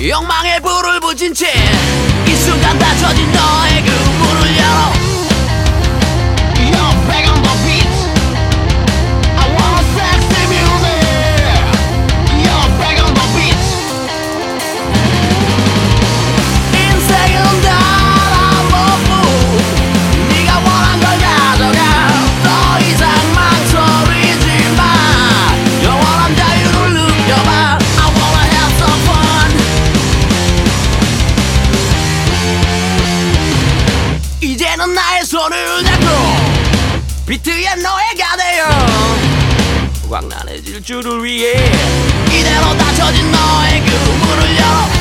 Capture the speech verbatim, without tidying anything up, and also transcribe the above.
욕망에 불을 붙인 채 이 순간 닫혀진 너의 그 문을 열어. You're back on the beat. I want sexy music. You're back on the beat. 인생은 달아보고 네가 원한 걸 가져가. 더 이상 망설이지 마. 영원한 자유를 느껴봐. I wanna have some fun. 이제는 나의 손을 잡고 비트에 노예가 되어 광란해질 줄을 위해 이대로 닫혀진 너의 그 문을 열어.